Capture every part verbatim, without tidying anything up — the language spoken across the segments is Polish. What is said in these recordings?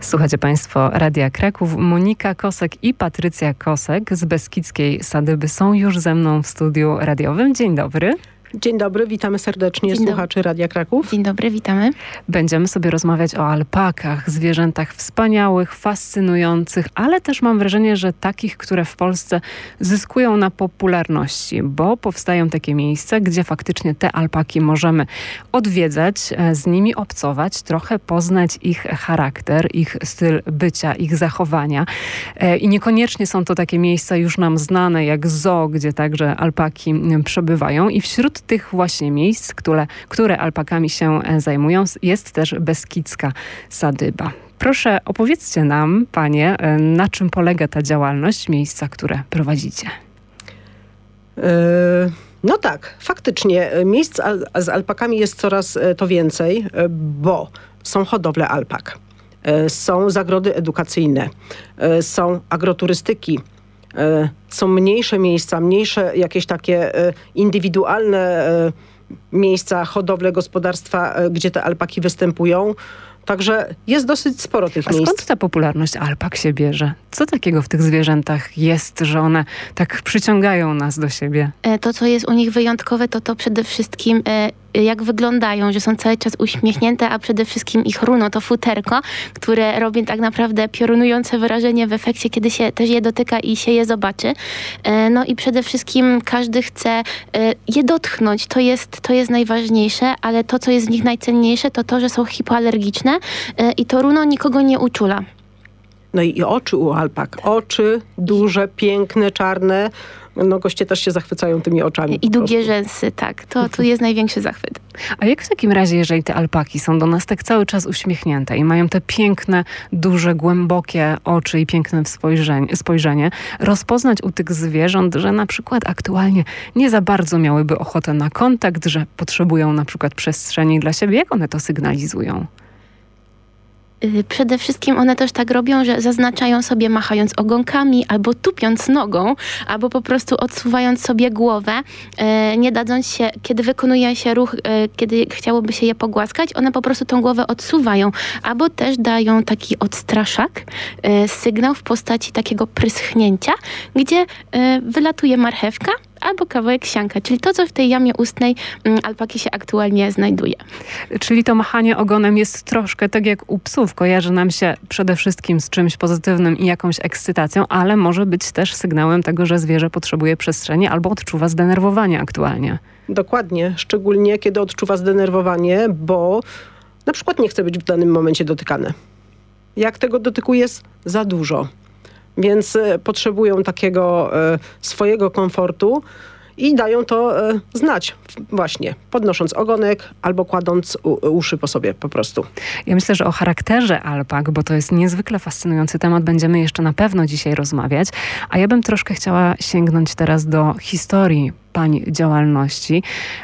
Słuchacie Państwo Radia Kraków. Monika Kosek i Patrycja Kosek z Beskidzkiej Sadyby są już ze mną w studiu radiowym. Dzień dobry. Dzień dobry, witamy serdecznie Dzień słuchaczy Radia Kraków. Dzień dobry, witamy. Będziemy sobie rozmawiać o alpakach, zwierzętach wspaniałych, fascynujących, ale też mam wrażenie, że takich, które w Polsce zyskują na popularności, bo powstają takie miejsca, gdzie faktycznie te alpaki możemy odwiedzać, z nimi obcować, trochę poznać ich charakter, ich styl bycia, ich zachowania. I niekoniecznie są to takie miejsca już nam znane, jak zoo, gdzie także alpaki przebywają. I wśród tych właśnie miejsc, które, które alpakami się zajmują, jest też Beskidzka Sadyba. Proszę, opowiedzcie nam, panie, na czym polega ta działalność, miejsca, które prowadzicie. Yy, no tak, faktycznie miejsc al- z alpakami jest coraz to więcej, bo są hodowle alpak, są zagrody edukacyjne, są agroturystyki, są mniejsze miejsca, mniejsze jakieś takie indywidualne miejsca, hodowle, gospodarstwa, gdzie te alpaki występują. Także jest dosyć sporo tych A miejsc. skąd ta popularność alpak się bierze? Co takiego w tych zwierzętach jest, że one tak przyciągają nas do siebie? To, co jest u nich wyjątkowe, to to przede wszystkim jak wyglądają, że są cały czas uśmiechnięte, a przede wszystkim ich runo, to futerko, które robi tak naprawdę piorunujące wrażenie w efekcie, kiedy się też je dotyka i się je zobaczy. No i przede wszystkim każdy chce je dotknąć. To jest, to jest najważniejsze, ale to, co jest z nich najcenniejsze, to to, że są hipoalergiczne i to runo nikogo nie uczula. No i oczy u alpak. Oczy duże, piękne, czarne. No goście też się zachwycają tymi oczami. I długie rzęsy, tak. To tu jest największy zachwyt. A jak w takim razie, jeżeli te alpaki są do nas tak cały czas uśmiechnięte i mają te piękne, duże, głębokie oczy i piękne spojrzenie, spojrzenie, rozpoznać u tych zwierząt, że na przykład aktualnie nie za bardzo miałyby ochotę na kontakt, że potrzebują na przykład przestrzeni dla siebie? Jak one to sygnalizują? Przede wszystkim one też tak robią, że zaznaczają sobie machając ogonkami, albo tupiąc nogą, albo po prostu odsuwając sobie głowę, nie dadząc się, kiedy wykonuje się ruch, kiedy chciałoby się je pogłaskać, one po prostu tą głowę odsuwają, albo też dają taki odstraszak, sygnał w postaci takiego pryschnięcia, gdzie wylatuje marchewka, albo kawałek sianka, czyli to, co w tej jamie ustnej mm, alpaki się aktualnie znajduje. Czyli to machanie ogonem jest troszkę tak jak u psów. Kojarzy nam się przede wszystkim z czymś pozytywnym i jakąś ekscytacją, ale może być też sygnałem tego, że zwierzę potrzebuje przestrzeni albo odczuwa zdenerwowanie aktualnie. Dokładnie, szczególnie kiedy odczuwa zdenerwowanie, bo na przykład nie chce być w danym momencie dotykane. Jak tego dotyku jest za dużo. Więc y, potrzebują takiego y, swojego komfortu i dają to y, znać właśnie, podnosząc ogonek albo kładąc u, uszy po sobie po prostu. Ja myślę, że o charakterze alpak, bo to jest niezwykle fascynujący temat, będziemy jeszcze na pewno dzisiaj rozmawiać. A ja bym troszkę chciała sięgnąć teraz do historii pań działalności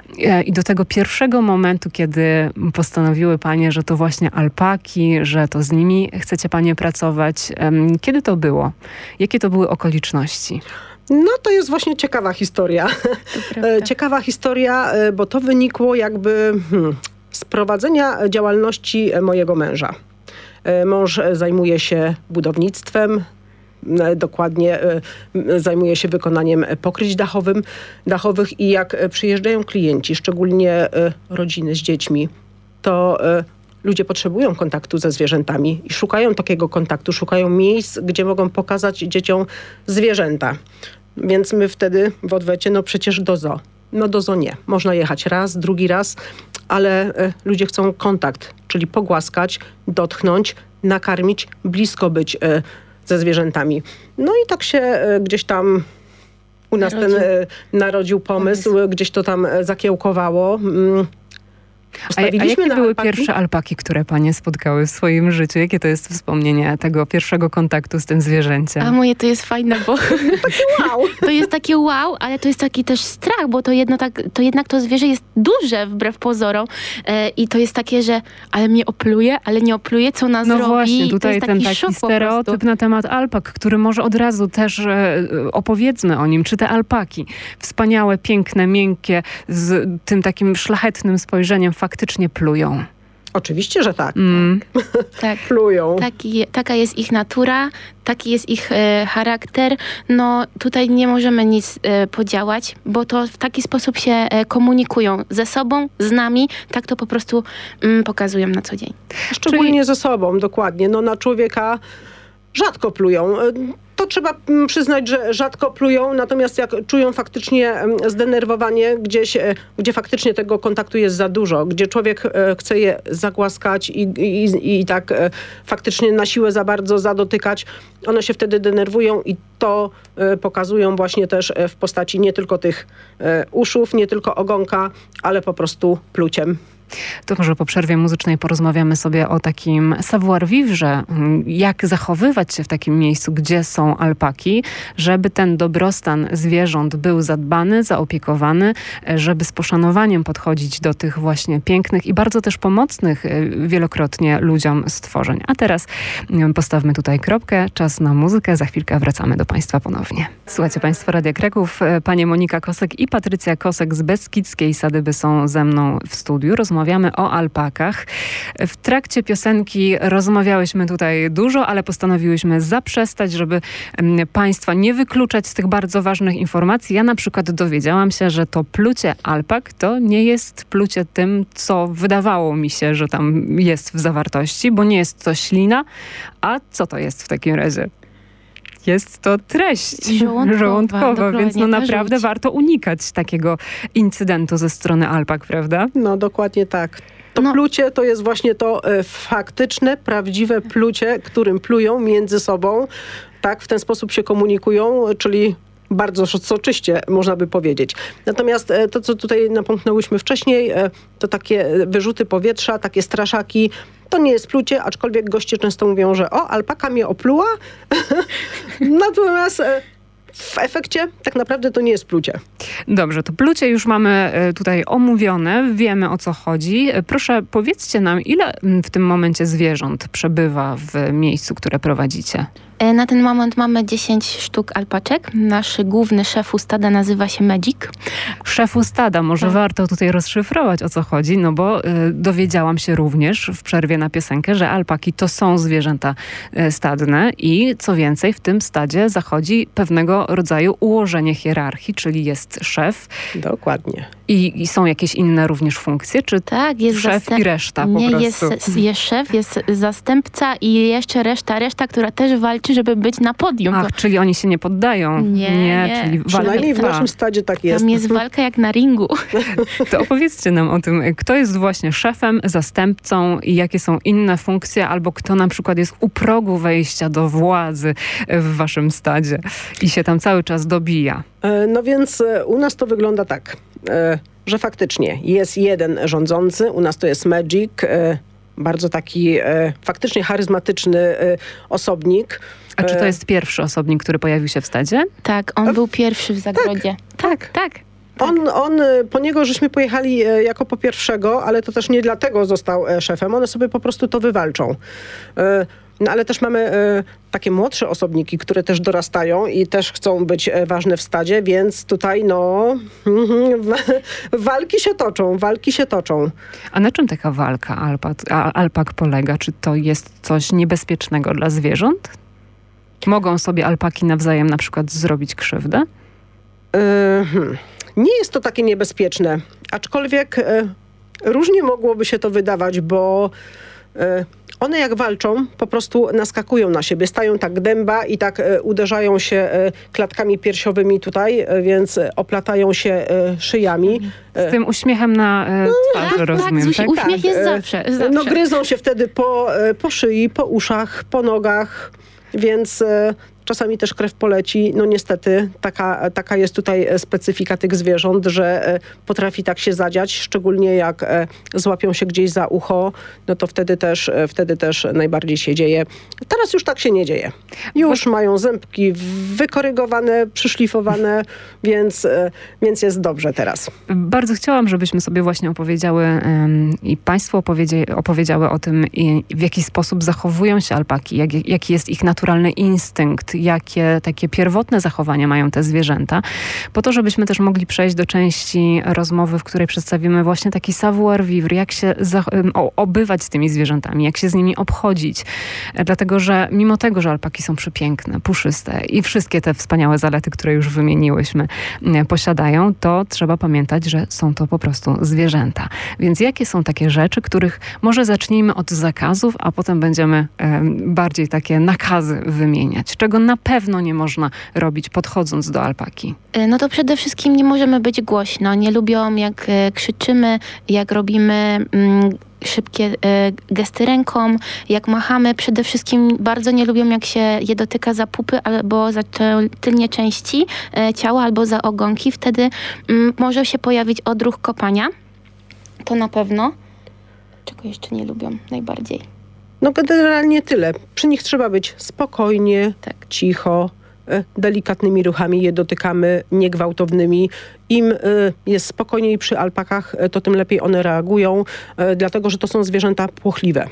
i do tego pierwszego momentu, kiedy postanowiły panie, że to właśnie alpaki, że to z nimi chcecie panie pracować. Kiedy to było? Jakie to były okoliczności? No to jest właśnie ciekawa historia. Ciekawa historia, bo to wynikło jakby hmm, z prowadzenia działalności mojego męża. Mąż zajmuje się budownictwem, dokładnie zajmuje się wykonaniem pokryć dachowym, dachowych i jak przyjeżdżają klienci, szczególnie rodziny z dziećmi, to ludzie potrzebują kontaktu ze zwierzętami i szukają takiego kontaktu, szukają miejsc, gdzie mogą pokazać dzieciom zwierzęta. Więc my wtedy w odwecie, no przecież do zoo. No do zoo nie. Można jechać raz, drugi raz, ale y, ludzie chcą kontakt, czyli pogłaskać, dotknąć, nakarmić, blisko być y, ze zwierzętami. No i tak się y, gdzieś tam u nas narodził. ten y, narodził pomysł, pomysł, gdzieś to tam zakiełkowało. Mm. A, a jakie były alpaki? Pierwsze alpaki, które panie spotkały w swoim życiu? Jakie to jest wspomnienie tego pierwszego kontaktu z tym zwierzęciem? A moje to jest fajne, bo takie wow. To jest takie wow, ale to jest taki też strach, bo to, jedno tak, to jednak to zwierzę jest duże wbrew pozorom e, i to jest takie, że ale mnie opluje, ale nie opluje, co nas no robi. No właśnie, tutaj to ten taki, taki stereotyp na temat alpak, który może od razu też e, opowiedzmy o nim. Czy te alpaki, wspaniałe, piękne, miękkie, z tym takim szlachetnym spojrzeniem faktycznie plują? Oczywiście, że tak. Mm. Tak. Plują. Taki, taka jest ich natura, taki jest ich e, charakter. No tutaj nie możemy nic e, podziałać, bo to w taki sposób się e, komunikują ze sobą, z nami. Tak to po prostu mm, pokazują na co dzień. Szczególnie Czyli... ze sobą, dokładnie. No na człowieka rzadko plują. To trzeba przyznać, że rzadko plują, natomiast jak czują faktycznie zdenerwowanie gdzieś, gdzie faktycznie tego kontaktu jest za dużo, gdzie człowiek chce je zagłaskać i, i, i tak faktycznie na siłę za bardzo zadotykać, one się wtedy denerwują i to pokazują właśnie też w postaci nie tylko tych uszów, nie tylko ogonka, ale po prostu pluciem. To może po przerwie muzycznej porozmawiamy sobie o takim savoir-vivre, jak zachowywać się w takim miejscu, gdzie są alpaki, żeby ten dobrostan zwierząt był zadbany, zaopiekowany, żeby z poszanowaniem podchodzić do tych właśnie pięknych i bardzo też pomocnych wielokrotnie ludziom stworzeń. A teraz postawmy tutaj kropkę, czas na muzykę, za chwilkę wracamy do Państwa ponownie. Słuchajcie Państwo Radia Kraków, panie Monika Kosek i Patrycja Kosek z Beskidzkiej Sadyby są ze mną w studiu. Rozmawiamy o alpakach. W trakcie piosenki rozmawiałyśmy tutaj dużo, ale postanowiłyśmy zaprzestać, żeby Państwa nie wykluczać z tych bardzo ważnych informacji. Ja na przykład dowiedziałam się, że to plucie alpak to nie jest plucie tym, co wydawało mi się, że tam jest w zawartości, bo nie jest to ślina. A co to jest w takim razie? Jest to treść żołądkowa, żołądkowa więc no naprawdę żółć. warto unikać takiego incydentu ze strony alpak, prawda? No dokładnie tak. To No. plucie to jest właśnie to e, faktyczne, prawdziwe plucie, którym plują między sobą. Tak, w ten sposób się komunikują, czyli bardzo soczyście, można by powiedzieć. Natomiast e, to, co tutaj napomknęłyśmy wcześniej, e, to takie wyrzuty powietrza, takie straszaki, to nie jest plucie, aczkolwiek goście często mówią, że o, alpaka mnie opluła. Natomiast e, w efekcie tak naprawdę to nie jest plucie. Dobrze, to plucie już mamy tutaj omówione, wiemy o co chodzi. Proszę powiedzcie nam, ile w tym momencie zwierząt przebywa w miejscu, które prowadzicie? Na ten moment mamy dziesięć sztuk alpaczek. Nasz główny szef stada nazywa się Magic. Szefu stada, może Tak. warto tutaj rozszyfrować o co chodzi, no bo y, dowiedziałam się również w przerwie na piosenkę, że alpaki to są zwierzęta y, stadne i co więcej w tym stadzie zachodzi pewnego rodzaju ułożenie hierarchii, czyli jest szef Dokładnie. i, i są jakieś inne również funkcje, czy Tak, jest szef zastęp- i reszta po Nie, prostu? jest, jest szef, jest zastępca i jeszcze reszta, reszta, która też walczy, żeby być na podium. Ach, czyli oni się nie poddają. Nie, nie. czyli Przynajmniej w walka. naszym stadzie tak jest. Tam jest walka jak na ringu. To opowiedzcie nam o tym, kto jest właśnie szefem, zastępcą i jakie są inne funkcje, albo kto na przykład jest u progu wejścia do władzy w waszym stadzie i się tam cały czas dobija. E, No więc e, u nas to wygląda tak, e, że faktycznie jest jeden rządzący, u nas to jest Magic, e, bardzo taki e, faktycznie charyzmatyczny e, osobnik. A czy to jest pierwszy osobnik, który pojawił się w stadzie? Tak, on był pierwszy w zagrodzie. Tak, tak. On, on, e, po niego żeśmy pojechali e, jako po pierwszego, ale to też nie dlatego został e, szefem, one sobie po prostu to wywalczą. E, No ale też mamy e, takie młodsze osobniki, które też dorastają i też chcą być e, ważne w stadzie, więc tutaj no walki się toczą, walki się toczą. A na czym taka walka alpak, a- alpak polega? Czy to jest coś niebezpiecznego dla zwierząt? Mogą sobie alpaki nawzajem na przykład zrobić krzywdę? E, hmm. Nie jest to takie niebezpieczne, aczkolwiek e, różnie mogłoby się to wydawać, bo e, one jak walczą, po prostu naskakują na siebie, stają tak dęba i tak e, uderzają się e, klatkami piersiowymi tutaj, e, więc e, oplatają się e, szyjami. Z tym uśmiechem na e, twarzy, tak, rozumiem, tak? tak? Uśmiech jest e, zawsze, zawsze. No gryzą się wtedy po, e, po szyi, po uszach, po nogach, więc e, czasami też krew poleci. No niestety taka, taka jest tutaj specyfika tych zwierząt, że e, potrafi tak się zadziać, szczególnie jak e, złapią się gdzieś za ucho, no to wtedy też, e, wtedy też najbardziej się dzieje. Teraz już tak się nie dzieje. Już mają zębki wykorygowane, przyszlifowane, więc, e, więc jest dobrze teraz. Bardzo chciałam, żebyśmy sobie właśnie opowiedziały ym, i państwo opowiedzie, opowiedziały o tym, i w jaki sposób zachowują się alpaki, jak, jaki jest ich naturalny instynkt, skąd, jakie takie pierwotne zachowania mają te zwierzęta, po to, żebyśmy też mogli przejść do części rozmowy, w której przedstawimy właśnie taki savoir vivre, jak się obywać z tymi zwierzętami, jak się z nimi obchodzić. Dlatego, że mimo tego, że alpaki są przepiękne, puszyste i wszystkie te wspaniałe zalety, które już wymieniłyśmy, posiadają, to trzeba pamiętać, że są to po prostu zwierzęta. Więc jakie są takie rzeczy, których może zacznijmy od zakazów, a potem będziemy e, bardziej takie nakazy wymieniać. Czego na pewno nie można robić, podchodząc do alpaki? No to przede wszystkim nie możemy być głośno. Nie lubią, jak e, krzyczymy, jak robimy mm, szybkie e, gesty ręką, jak machamy. Przede wszystkim bardzo nie lubią, jak się je dotyka za pupy albo za tylnie części e, ciała, albo za ogonki. Wtedy mm, może się pojawić odruch kopania. To na pewno. Czego jeszcze nie lubią najbardziej? No generalnie tyle. Przy nich trzeba być spokojnie, Tak. cicho, e, delikatnymi ruchami je dotykamy, niegwałtownymi. Im e, jest spokojniej przy alpakach, e, to tym lepiej one reagują, e, dlatego że to są zwierzęta płochliwe.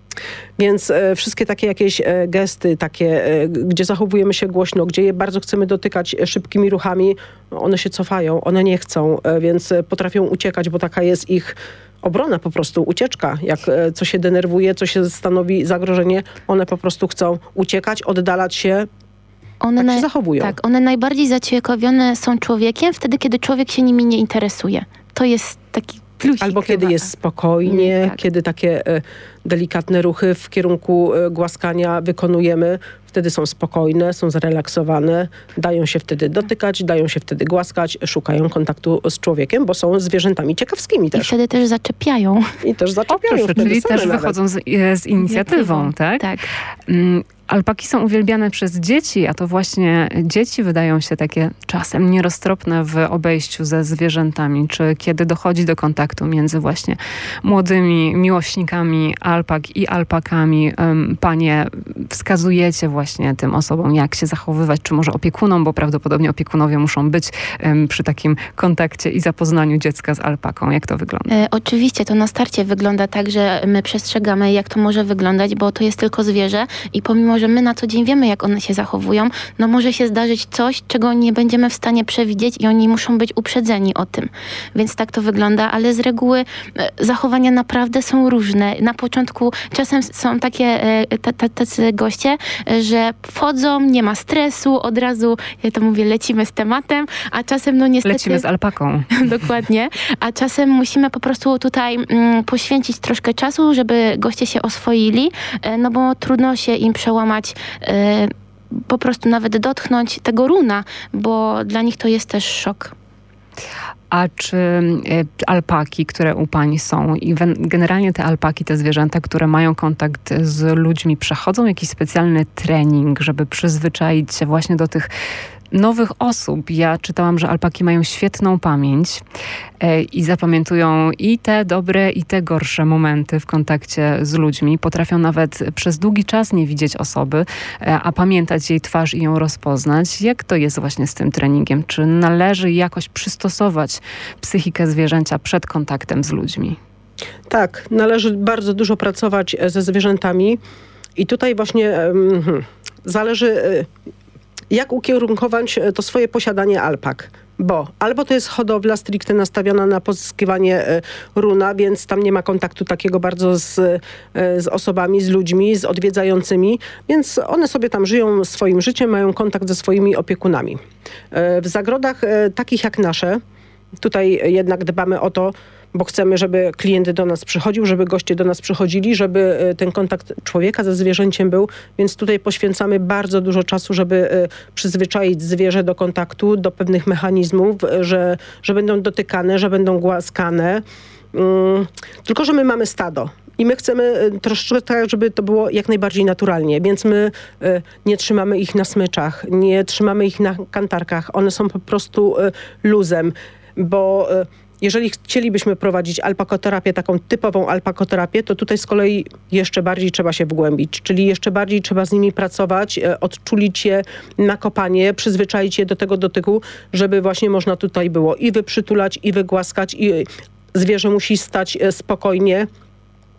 Więc e, wszystkie takie jakieś e, gesty, takie, e, gdzie zachowujemy się głośno, gdzie je bardzo chcemy dotykać e, szybkimi ruchami, one się cofają, one nie chcą, e, więc e, potrafią uciekać, bo taka jest ich obrona po prostu, ucieczka. Jak e, co się denerwuje, co się stanowi zagrożenie, one po prostu chcą uciekać, oddalać się. One Tak się zachowują. Tak, one najbardziej zaciekawione są człowiekiem wtedy, kiedy człowiek się nimi nie interesuje. To jest taki plusik. Albo kiedy chyba. jest spokojnie, Tak. kiedy takie e, delikatne ruchy w kierunku e, głaskania wykonujemy. Wtedy są spokojne, są zrelaksowane, dają się wtedy dotykać, dają się wtedy głaskać, szukają kontaktu z człowiekiem, bo są zwierzętami ciekawskimi I też. wtedy też zaczepiają. I też zaczepiają Proszę, wtedy czyli same też nawet. wychodzą z, z inicjatywą, tak? Tak. Mm, Alpaki są uwielbiane przez dzieci, a to właśnie dzieci wydają się takie czasem nieroztropne w obejściu ze zwierzętami, czy kiedy dochodzi do kontaktu między właśnie młodymi miłośnikami alpak i alpakami. Panie, wskazujecie właśnie tym osobom, jak się zachowywać, czy może opiekunom, bo prawdopodobnie opiekunowie muszą być przy takim kontakcie i zapoznaniu dziecka z alpaką. Jak to wygląda? E, oczywiście to na starcie wygląda tak, że my przestrzegamy, jak to może wyglądać, bo to jest tylko zwierzę i pomimo, że my na co dzień wiemy, jak one się zachowują, no może się zdarzyć coś, czego nie będziemy w stanie przewidzieć i oni muszą być uprzedzeni o tym. Więc tak to wygląda, ale z reguły e, zachowania naprawdę są różne. Na początku czasem są takie e, t- t- tacy goście, e, że wchodzą, nie ma stresu, od razu, ja to mówię, lecimy z tematem, a czasem no niestety... Lecimy z alpaką. Dokładnie, a czasem musimy po prostu tutaj mm, poświęcić troszkę czasu, żeby goście się oswoili, e, no bo trudno się im przełamać, e, po prostu nawet dotknąć tego runa, bo dla nich to jest też szok. A czy y, alpaki, które u pani są i wen- generalnie te alpaki, te zwierzęta, które mają kontakt z ludźmi, przechodzą jakiś specjalny trening, żeby przyzwyczaić się właśnie do tych nowych osób? Ja czytałam, że alpaki mają świetną pamięć e, i zapamiętują i te dobre, i te gorsze momenty w kontakcie z ludźmi. Potrafią nawet przez długi czas nie widzieć osoby, e, a pamiętać jej twarz i ją rozpoznać. Jak to jest właśnie z tym treningiem? Czy należy jakoś przystosować psychikę zwierzęcia przed kontaktem z ludźmi? Tak, należy bardzo dużo pracować ze zwierzętami i tutaj właśnie um, zależy... jak ukierunkować to swoje posiadanie alpak. Bo albo to jest hodowla stricte nastawiona na pozyskiwanie runa, więc tam nie ma kontaktu takiego bardzo z, z osobami, z ludźmi, z odwiedzającymi, więc one sobie tam żyją swoim życiem, mają kontakt ze swoimi opiekunami. W zagrodach takich jak nasze, tutaj jednak dbamy o to, bo chcemy, żeby klient do nas przychodził, żeby goście do nas przychodzili, żeby ten kontakt człowieka ze zwierzęciem był, więc tutaj poświęcamy bardzo dużo czasu, żeby przyzwyczaić zwierzę do kontaktu, do pewnych mechanizmów, że, że będą dotykane, że będą głaskane. Um, tylko, że my mamy stado. I my chcemy troszeczkę tak, żeby to było jak najbardziej naturalnie, więc my y, nie trzymamy ich na smyczach, nie trzymamy ich na kantarkach. One są po prostu y, luzem, bo y, jeżeli chcielibyśmy prowadzić alpakoterapię, taką typową alpakoterapię, to tutaj z kolei jeszcze bardziej trzeba się wgłębić, czyli jeszcze bardziej trzeba z nimi pracować, y, odczulić je na kopanie, przyzwyczaić je do tego dotyku, żeby właśnie można tutaj było i wyprzytulać, i wygłaskać, i zwierzę musi stać y, spokojnie.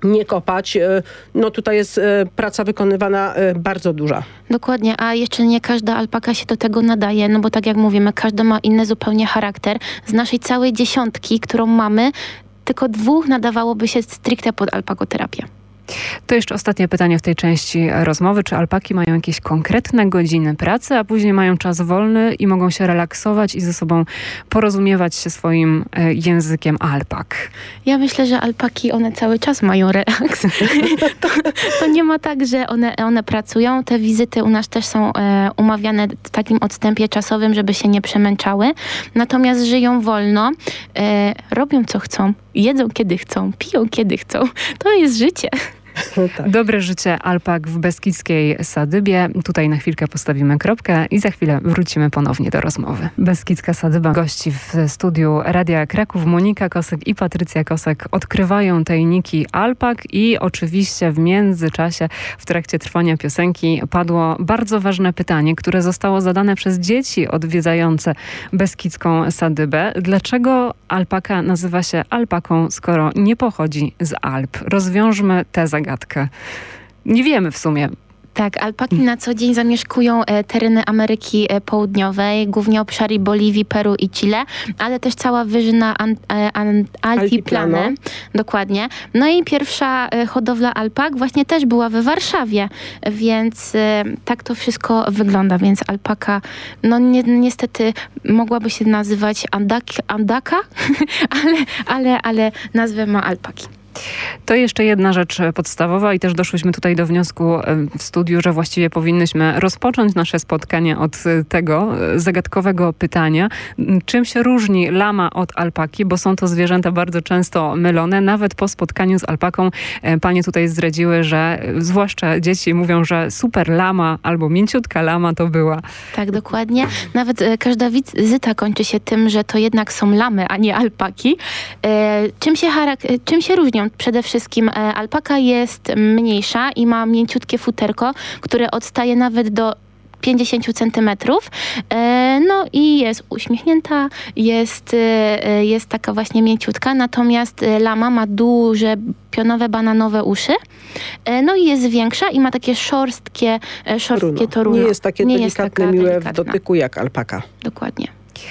nie kopać. No tutaj jest praca wykonywana bardzo duża. Dokładnie, a jeszcze nie każda alpaka się do tego nadaje, no bo tak jak mówimy, każda ma inny zupełnie charakter. Z naszej całej dziesiątki, którą mamy, tylko dwóch nadawałoby się stricte pod alpakoterapię. To jeszcze ostatnie pytanie w tej części rozmowy. Czy alpaki mają jakieś konkretne godziny pracy, a później mają czas wolny i mogą się relaksować i ze sobą porozumiewać się swoim językiem alpak? Ja myślę, że alpaki, one cały czas mają relaks. to, to nie ma tak, że one, one pracują. Te wizyty u nas też są e, umawiane w takim odstępie czasowym, żeby się nie przemęczały. Natomiast żyją wolno, e, robią co chcą, jedzą kiedy chcą, piją kiedy chcą. To jest życie. Tak. Dobre życie alpak w Beskidzkiej Sadybie. Tutaj na chwilkę postawimy kropkę i za chwilę wrócimy ponownie do rozmowy. Beskidzka Sadyba. Gości w studiu Radia Kraków Monika Kosek i Patrycja Kosek odkrywają tajniki alpak i oczywiście w międzyczasie, w trakcie trwania piosenki padło bardzo ważne pytanie, które zostało zadane przez dzieci odwiedzające Beskidzką Sadybę. Dlaczego alpaka nazywa się alpaką, skoro nie pochodzi z Alp? Rozwiążmy tę zagadkę. Zagadkę. Nie wiemy w sumie. Tak, alpaki na co dzień zamieszkują e, tereny Ameryki e, Południowej, głównie obszary Boliwii, Peru i Chile, ale też cała wyżyna an, e, an, Altiplano. Altiplano. Dokładnie. No i pierwsza e, hodowla alpak właśnie też była we Warszawie, więc e, tak to wszystko wygląda, więc alpaka, no ni niestety mogłaby się nazywać andak, andaka, ale, ale, ale nazwę ma alpaki. To jeszcze jedna rzecz podstawowa i też doszłyśmy tutaj do wniosku w studiu, że właściwie powinnyśmy rozpocząć nasze spotkanie od tego zagadkowego pytania. Czym się różni lama od alpaki, bo są to zwierzęta bardzo często mylone. Nawet po spotkaniu z alpaką panie tutaj zdradziły, że zwłaszcza dzieci mówią, że super lama albo mięciutka lama to była. Tak, dokładnie. Nawet e, każda wizyta kończy się tym, że to jednak są lamy, a nie alpaki. E, czym się, czym się różnią? Przede wszystkim e, alpaka jest mniejsza i ma mięciutkie futerko, które odstaje nawet do pięćdziesiąt centymetrów. E, no i jest uśmiechnięta, jest, e, jest taka właśnie mięciutka, natomiast lama ma duże pionowe, bananowe uszy. E, no i jest większa i ma takie szorstkie, e, szorstkie to runo. Nie jest takie Nie delikatne, jest taka miłe delikatna. w dotyku jak alpaka. Dokładnie.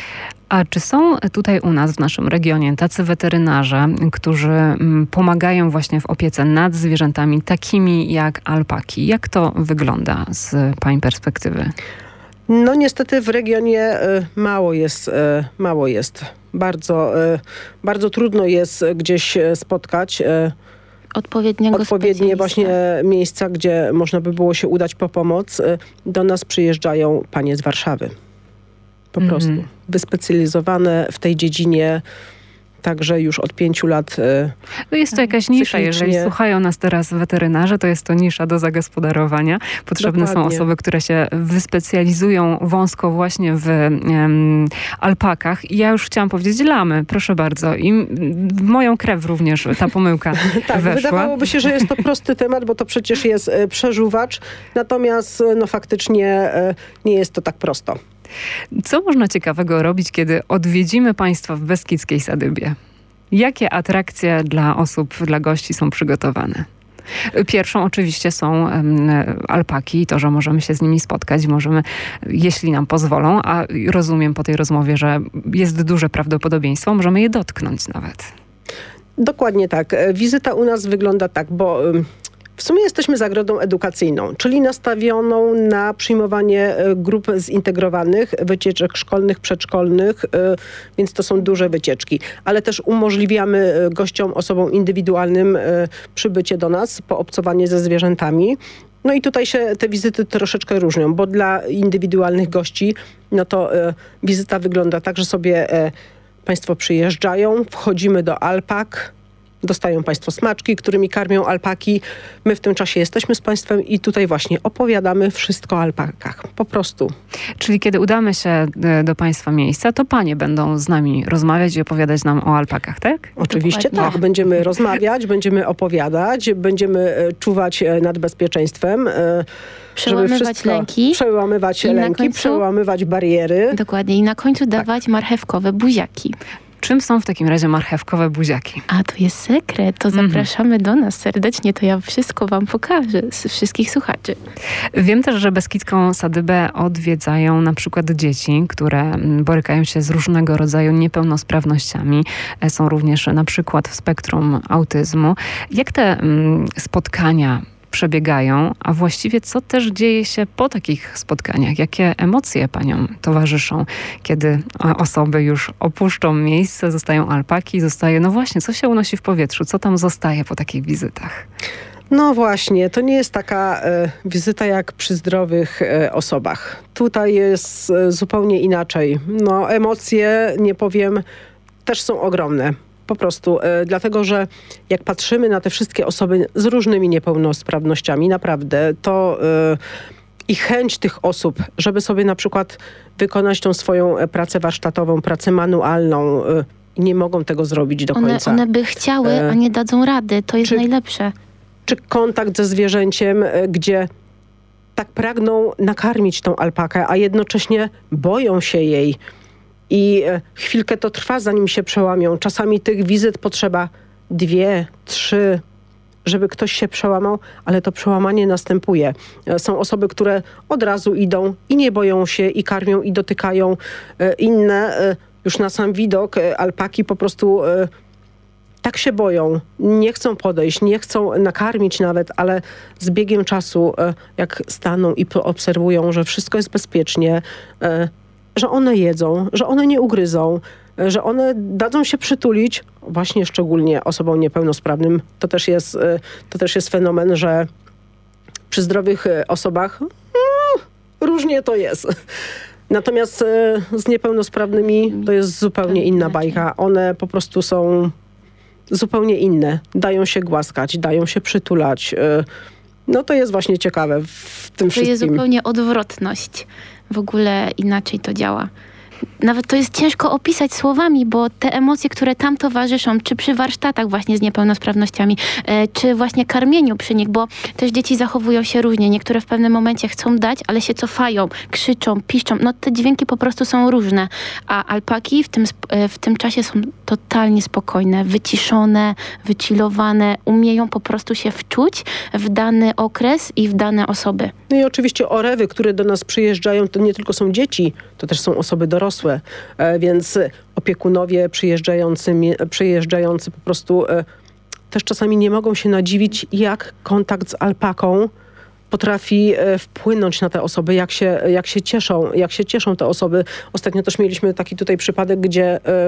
A czy są tutaj u nas w naszym regionie tacy weterynarze, którzy pomagają właśnie w opiece nad zwierzętami takimi jak alpaki? Jak to wygląda z pani perspektywy? No niestety w regionie mało jest, mało jest. Bardzo, bardzo trudno jest gdzieś spotkać odpowiedniego odpowiednie właśnie miejsca, gdzie można by było się udać po pomoc. Do nas przyjeżdżają panie z Warszawy. Po mm. prostu. Wyspecjalizowane w tej dziedzinie, także już od pięciu lat. No jest to jakaś nisza. Jeżeli słuchają nas teraz weterynarze, to jest to nisza do zagospodarowania. Potrzebne Dokładnie. są osoby, które się wyspecjalizują wąsko właśnie w um, alpakach. I ja już chciałam powiedzieć lamy, proszę bardzo. I w moją krew również ta pomyłka tak, weszła. Wydawałoby się, że jest to prosty temat, bo to przecież jest przeżuwacz. Natomiast no faktycznie nie jest to tak prosto. Co można ciekawego robić, kiedy odwiedzimy państwa w Beskidzkiej Sadybie? Jakie atrakcje dla osób, dla gości są przygotowane? Pierwszą oczywiście są um, alpaki i to, że możemy się z nimi spotkać, możemy, jeśli nam pozwolą, a rozumiem po tej rozmowie, że jest duże prawdopodobieństwo, możemy je dotknąć nawet. Dokładnie tak. Wizyta u nas wygląda tak, bo w sumie jesteśmy zagrodą edukacyjną, czyli nastawioną na przyjmowanie grup zintegrowanych, wycieczek szkolnych, przedszkolnych, więc to są duże wycieczki. Ale też umożliwiamy gościom, osobom indywidualnym przybycie do nas, poobcowanie ze zwierzętami. No i tutaj się te wizyty troszeczkę różnią, bo dla indywidualnych gości, no to wizyta wygląda tak, że sobie państwo przyjeżdżają, wchodzimy do alpak, dostają państwo smaczki, którymi karmią alpaki. My w tym czasie jesteśmy z państwem i tutaj właśnie opowiadamy wszystko o alpakach. Po prostu. Czyli kiedy udamy się do państwa miejsca, to panie będą z nami rozmawiać i opowiadać nam o alpakach, tak? Oczywiście Dokładnie. tak. Będziemy rozmawiać, będziemy opowiadać, będziemy czuwać nad bezpieczeństwem. Przełamywać lęki. Przełamywać lęki, końcu, przełamywać bariery. Dokładnie. I na końcu dawać tak. marchewkowe buziaki. Czym są w takim razie marchewkowe buziaki? A to jest sekret, to Mhm. zapraszamy do nas serdecznie, to ja wszystko wam pokażę z wszystkich słuchaczy. Wiem też, że Beskidzką Sadybę odwiedzają na przykład dzieci, które borykają się z różnego rodzaju niepełnosprawnościami. Są również na przykład w spektrum autyzmu. Jak te mm, spotkania przebiegają, a właściwie co też dzieje się po takich spotkaniach? Jakie emocje paniom towarzyszą, kiedy osoby już opuszczą miejsce, zostają alpaki, zostaje, no właśnie, co się unosi w powietrzu? Co tam zostaje po takich wizytach? No właśnie, to nie jest taka e, wizyta jak przy zdrowych e, osobach. Tutaj jest e, zupełnie inaczej. No emocje, nie powiem, też są ogromne. Po prostu, e, dlatego że jak patrzymy na te wszystkie osoby z różnymi niepełnosprawnościami, naprawdę, to e, i chęć tych osób, żeby sobie na przykład wykonać tą swoją e, pracę warsztatową, pracę manualną, e, i nie mogą tego zrobić do One, końca. one by chciały, E, a nie dadzą rady, to jest czy- najlepsze. Czy kontakt ze zwierzęciem, e, gdzie tak pragną nakarmić tą alpakę, a jednocześnie boją się jej. I e, chwilkę to trwa, zanim się przełamią. Czasami tych wizyt potrzeba dwie, trzy, żeby ktoś się przełamał, ale to przełamanie następuje. E, Są osoby, które od razu idą i nie boją się, i karmią, i dotykają. E, Inne e, już na sam widok e, alpaki po prostu e, tak się boją, nie chcą podejść, nie chcą nakarmić nawet, ale z biegiem czasu, e, jak staną i obserwują, że wszystko jest bezpiecznie, e, że one jedzą, że one nie ugryzą, e, że one dadzą się przytulić, właśnie szczególnie osobom niepełnosprawnym. To też jest, e, to też jest fenomen, że przy zdrowych e, osobach mm, różnie to jest. Natomiast e, z niepełnosprawnymi to jest zupełnie inna bajka. One po prostu są zupełnie inne. Dają się głaskać, dają się przytulać. E, No to jest właśnie ciekawe w tym To jest wszystkim. zupełnie odwrotność. W ogóle inaczej to działa. Nawet to jest ciężko opisać słowami, bo te emocje, które tam towarzyszą, czy przy warsztatach właśnie z niepełnosprawnościami, e, czy właśnie karmieniu przy nich, bo też dzieci zachowują się różnie. Niektóre w pewnym momencie chcą dać, ale się cofają, krzyczą, piszczą. No te dźwięki po prostu są różne. A alpaki w tym, sp- e, w tym czasie są totalnie spokojne, wyciszone, wychillowane, umieją po prostu się wczuć w dany okres i w dane osoby. No i oczywiście orewy, które do nas przyjeżdżają, to nie tylko są dzieci, to też są osoby dorosłe, e, więc opiekunowie przyjeżdżający, mie- przyjeżdżający po prostu e, też czasami nie mogą się nadziwić, jak kontakt z alpaką potrafi e, wpłynąć na te osoby, jak się, jak się cieszą, jak się cieszą te osoby. Ostatnio też mieliśmy taki tutaj przypadek, gdzie e,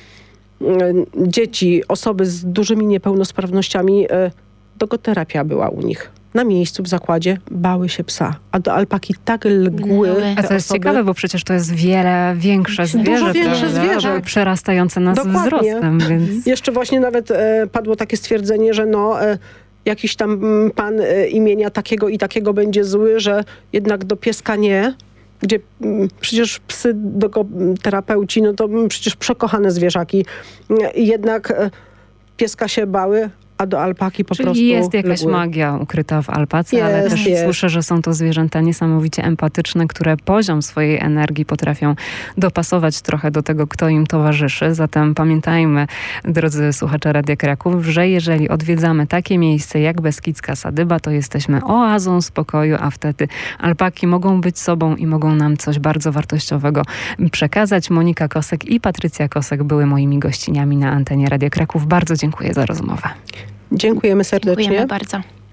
e, dzieci, osoby z dużymi niepełnosprawnościami, e, dogoterapia była u nich. Na miejscu w zakładzie bały się psa, a do alpaki tak lgły Lgły. A te to jest osoby. ciekawe, bo przecież to jest wiele większe Dużo zwierzę, większe prawda? zwierzę. Przerastające nas Dokładnie. wzrostem, więc... Jeszcze właśnie nawet e, padło takie stwierdzenie, że no e, jakiś tam mm, pan e, imienia takiego i takiego będzie zły, że jednak do pieska nie, gdzie mm, przecież psy dogoterapeuci, no to mm, przecież przekochane zwierzaki. I jednak e, pieska się bały, a do alpaki po Czyli prostu jest jakaś lgły. magia ukryta w alpace, ale Jest, też jest. słyszę, że są to zwierzęta niesamowicie empatyczne, które poziom swojej energii potrafią dopasować trochę do tego, kto im towarzyszy. Zatem pamiętajmy, drodzy słuchacze Radia Kraków, że jeżeli odwiedzamy takie miejsce jak Beskidzka Sadyba, to jesteśmy oazą spokoju, a wtedy alpaki mogą być sobą i mogą nam coś bardzo wartościowego przekazać. Monika Kosek i Patrycja Kosek były moimi gościniami na antenie Radia Kraków. Bardzo dziękuję za rozmowę. Dziękujemy serdecznie. Dziękujemy bardzo.